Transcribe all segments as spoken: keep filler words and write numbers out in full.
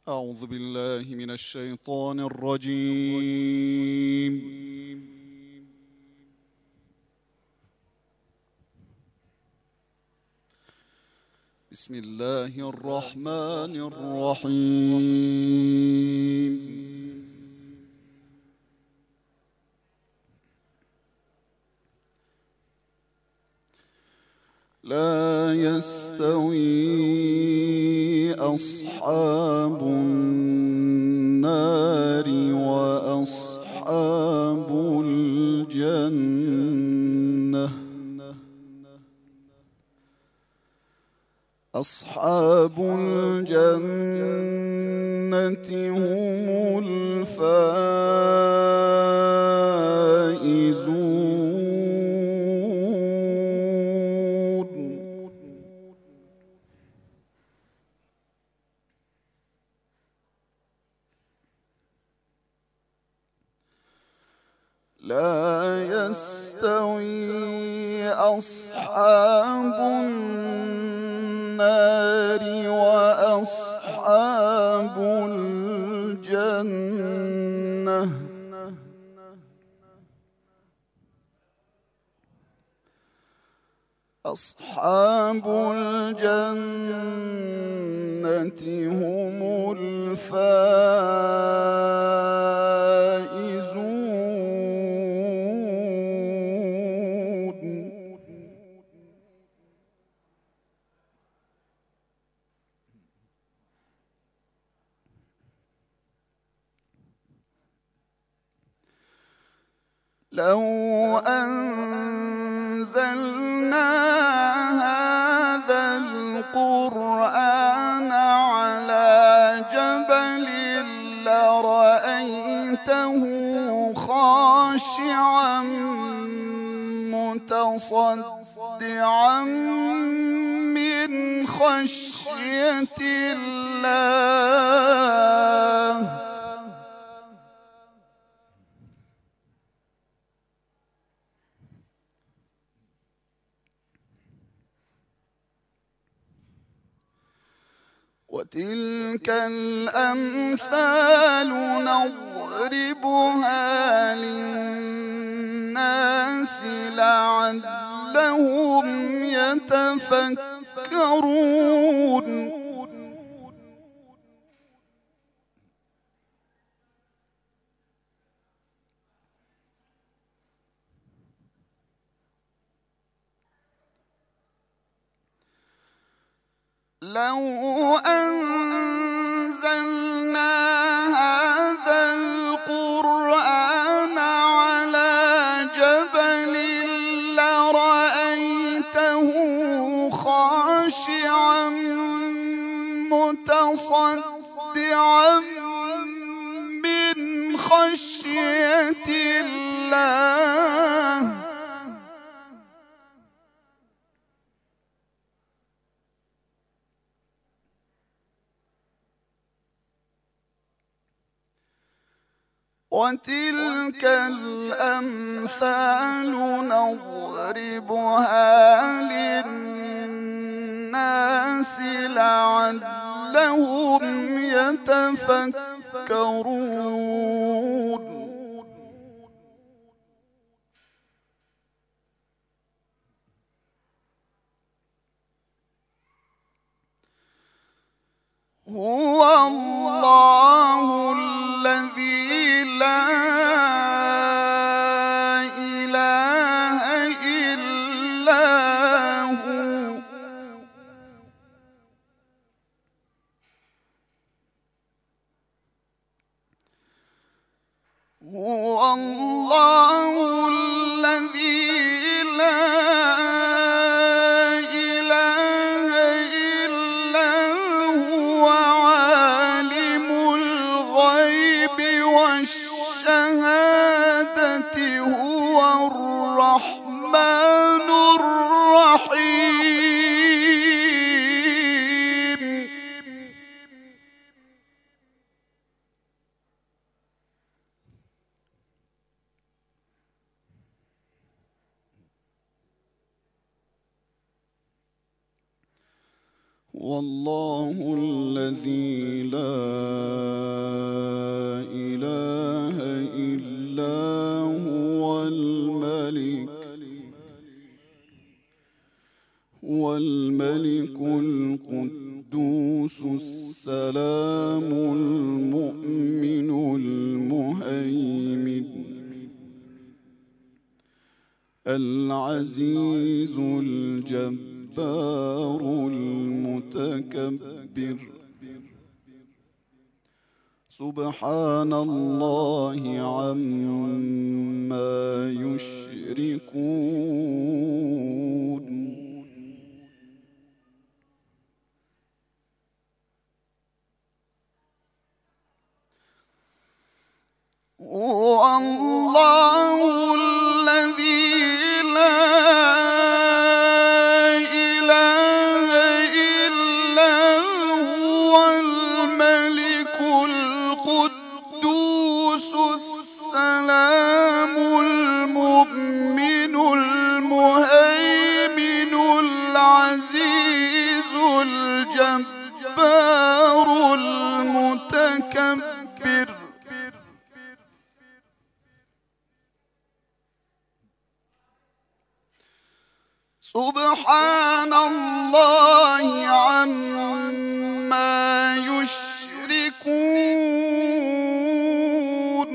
أعوذ بالله من الشيطان الرجيم. بسم الله الرحمن الرحيم. لا يستوي أصحاب النار وأصحاب الجنة أصحاب الجنة هم الفائزون. لا يستوي أصحاب النار وأصحاب الجنة أصحاب الجنة هم الفائزون. لو أنزلنا هذا القرآن على جبل لرأيته خاشعا متصدعا من خشية الله. وتلك الأمثال نضربها للناس لعلهم يتفكرون. لو أنزلنا هذا القرآن على جبل لرأيته خاشعا متصدعا من خشية الله. وتلك الأمثال نضربها للناس لعلهم يتفكرون. هو الله الذي لا إله إلا هو. هو الله الذي لا إله إلا هو عالم الغيب والشهادة هو الرحمن الرحيم. والله الذي لا إله إلا هو الملك والملك القدوس السلام المؤمن المهيمن العزيز الجبار المتكبر سبحان الله عما يشركون. والله الذي لا إله إلا هو الملك القدوس السلام المؤمن المهيمن العزيز الجبار المتكبر سبحان الله عما يشركون.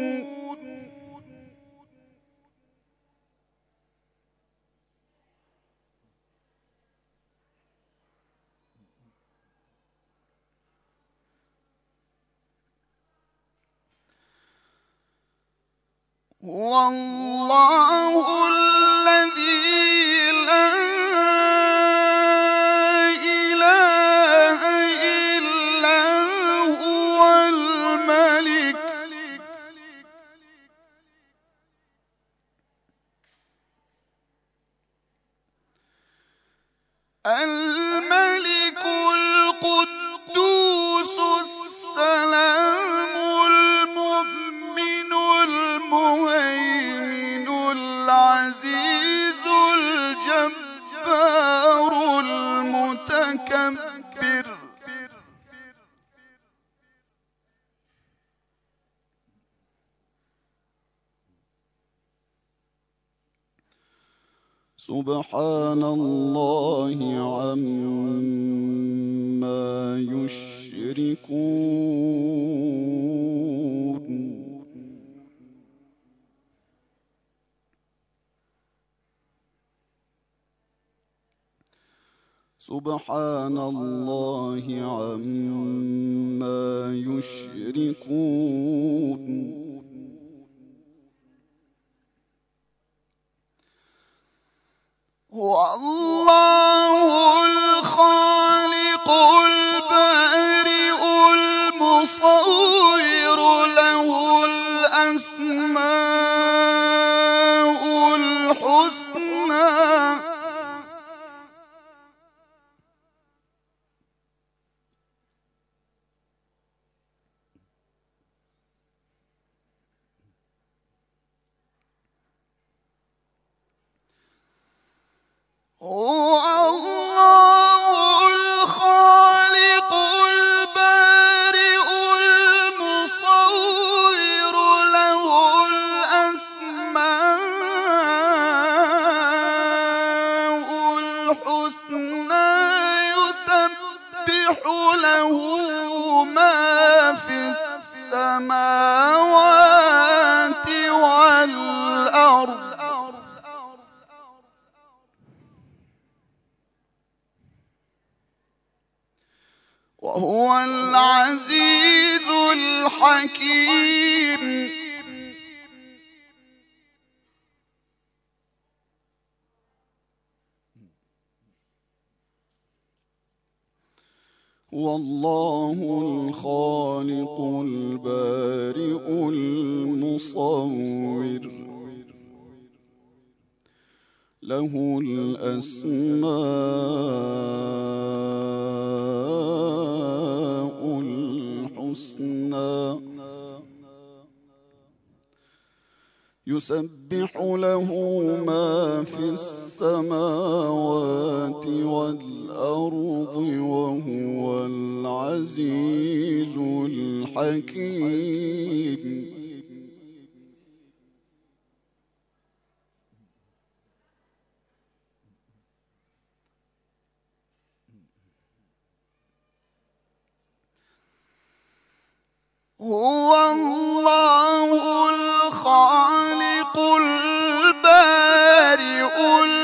والله الذي لا إله إلا هو الملك الملك القدوس السلام المؤمن المهيمن العزيز الجبار المتكبر سبحان الله عما يشركون. سبحان الله عما يشركون. والله الخالق البارئ المصور له الأسماء الحسنى هو الله الخالق البارئ المصور له الأسماء الحسنى يسبح له ما في السماوات والأرض وهو العزيز الحكيم. والله الخالق البارئ المصور له الأسماء الحسنى يسبح له ما في السماوات والأرض وهو العزيز الحكيم. هو الله الخالق البارئ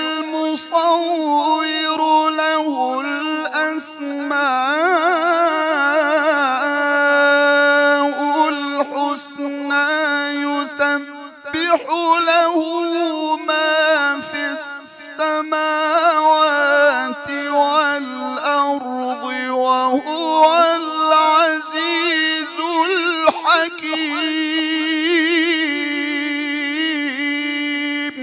المصور له الأسماء الحسنى يسبح له ما في السماوات والأرض وهو العزيز الحكيم.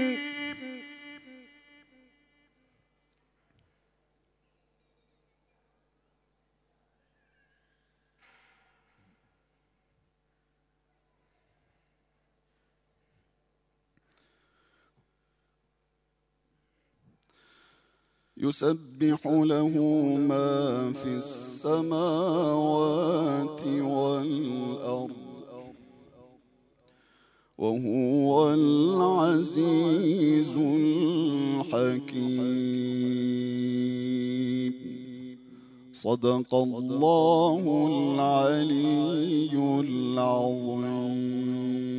يسبح له ما في السماوات والأرض وهو العزيز الحكيم. صدق الله العلي العظيم.